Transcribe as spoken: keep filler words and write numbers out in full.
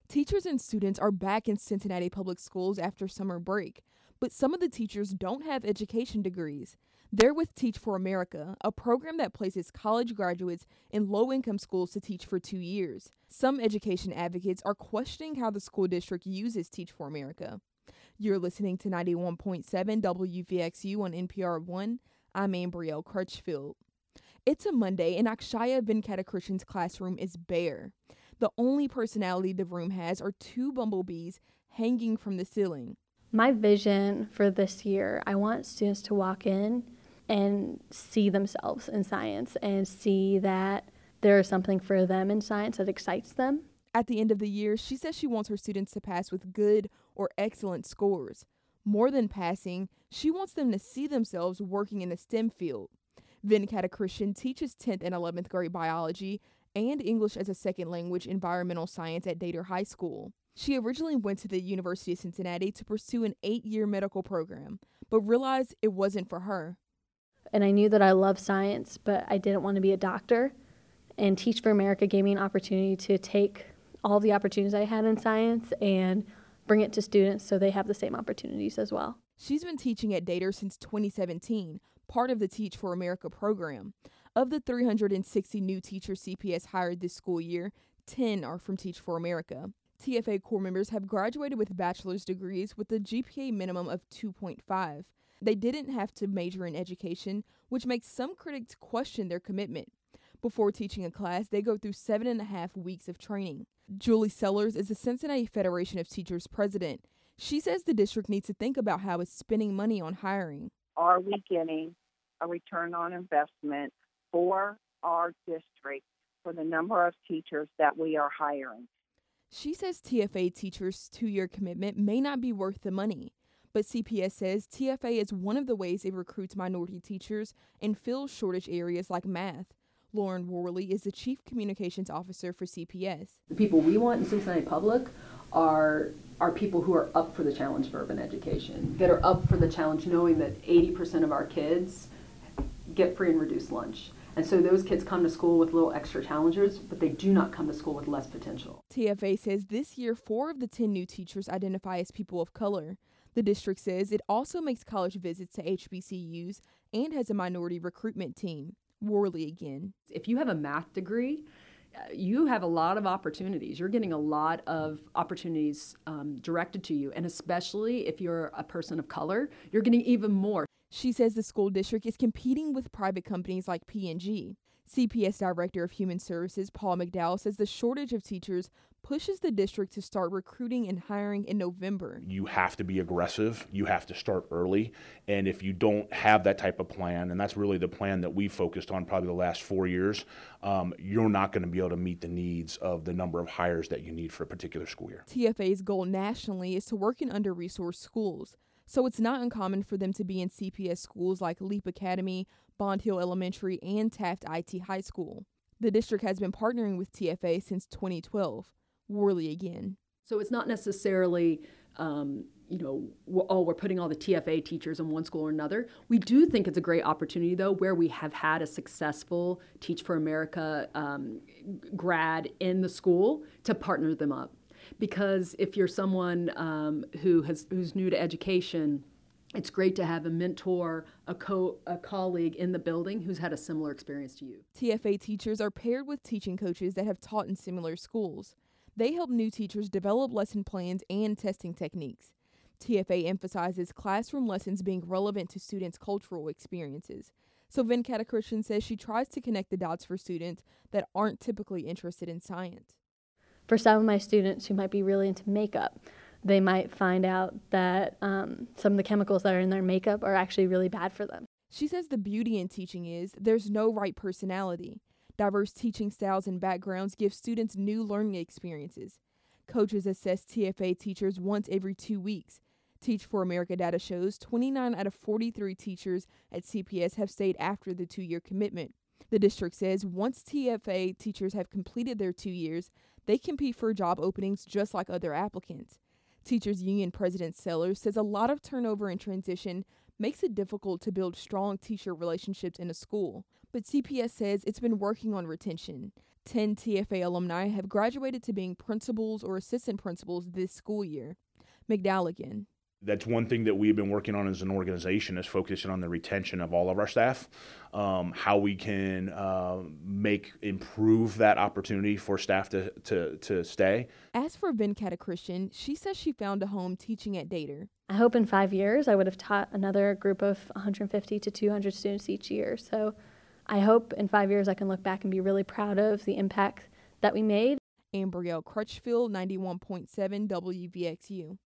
Teachers and students are back in Cincinnati Public Schools after summer break, but some of the teachers don't have education degrees. They're with Teach for America, a program that places college graduates in low-income schools to teach for two years. Some education advocates are questioning how the school district uses Teach for America. You're listening to ninety-one point seven W V X U on N P R one. I'm Ambrielle Crutchfield. It's a Monday, and Akshaya Venkatakrishna's classroom is bare. The only personality the room has are two bumblebees hanging from the ceiling. My vision for this year, I want students to walk in and see themselves in science and see that there is something for them in science that excites them. At the end of the year, she says she wants her students to pass with good or excellent scores. More than passing, she wants them to see themselves working in the STEM field. Venkatakrishnan teaches tenth and eleventh grade biology and English as a second language environmental science at Dater High School. She originally went to the University of Cincinnati to pursue an eight-year medical program, but realized it wasn't for her. And I knew that I loved science, but I didn't want to be a doctor. And Teach for America gave me an opportunity to take all the opportunities I had in science and bring it to students so they have the same opportunities as well. She's been teaching at Dater since twenty seventeen, part of the Teach for America program. Of the three hundred sixty new teachers C P S hired this school year, ten are from Teach for America. T F A core members have graduated with bachelor's degrees with a G P A minimum of two point five. They didn't have to major in education, which makes some critics question their commitment. Before teaching a class, they go through seven and a half weeks of training. Julie Sellers is the Cincinnati Federation of Teachers president. She says the district needs to think about how it's spending money on hiring. Are we getting a return on investment for our district for the number of teachers that we are hiring? She says T F A teachers' two-year commitment may not be worth the money, but C P S says T F A is one of the ways it recruits minority teachers and fills shortage areas like math. Lauren Worley is the Chief Communications Officer for C P S. The people we want in Cincinnati Public are are people who are up for the challenge of urban education, that are up for the challenge knowing that eighty percent of our kids get free and reduced lunch. And so those kids come to school with little extra challenges, but they do not come to school with less potential. T F A says this year, four of the ten new teachers identify as people of color. The district says it also makes college visits to H B C Us and has a minority recruitment team. Worley again. If you have a math degree, you have a lot of opportunities. You're getting a lot of opportunities um, directed to you, and especially if you're a person of color, you're getting even more. She says the school district is competing with private companies like P and G. C P S Director of Human Services Paul McDowell says the shortage of teachers pushes the district to start recruiting and hiring in November. You have to be aggressive. You have to start early. And if you don't have that type of plan, and that's really the plan that we've focused on probably the last four years, um, you're not going to be able to meet the needs of the number of hires that you need for a particular school year. T F A's goal nationally is to work in under-resourced schools. So it's not uncommon for them to be in C P S schools like Leap Academy, Bond Hill Elementary, and Taft I T High School. The district has been partnering with T F A since twenty twelve. Worley again. So it's not necessarily, um, you know, we're, oh, we're putting all the T F A teachers in one school or another. We do think it's a great opportunity, though, where we have had a successful Teach for America um, grad in the school to partner them up. Because if you're someone um, who has who's new to education, it's great to have a mentor, a co a colleague in the building who's had a similar experience to you. T F A teachers are paired with teaching coaches that have taught in similar schools. They help new teachers develop lesson plans and testing techniques. T F A emphasizes classroom lessons being relevant to students' cultural experiences. So Venkatakrishnan says she tries to connect the dots for students that aren't typically interested in science. For some of my students who might be really into makeup, they might find out that um, some of the chemicals that are in their makeup are actually really bad for them. She says the beauty in teaching is there's no right personality. Diverse teaching styles and backgrounds give students new learning experiences. Coaches assess T F A teachers once every two weeks. Teach for America data shows twenty-nine out of forty-three teachers at C P S have stayed after the two-year commitment. The district says once T F A teachers have completed their two years, they compete for job openings just like other applicants. Teachers Union President Sellers says a lot of turnover and transition makes it difficult to build strong teacher relationships in a school. But C P S says it's been working on retention. ten T F A alumni have graduated to being principals or assistant principals this school year. McDowell again. That's one thing that we've been working on as an organization, is focusing on the retention of all of our staff, um, how we can uh, make improve that opportunity for staff to, to, to stay. As for Venkata Christian, she says she found a home teaching at Dater. I hope in five years I would have taught another group of one hundred fifty to two hundred students each year. So I hope in five years I can look back and be really proud of the impact that we made. Ambrielle Crutchfield, ninety-one point seven W V X U.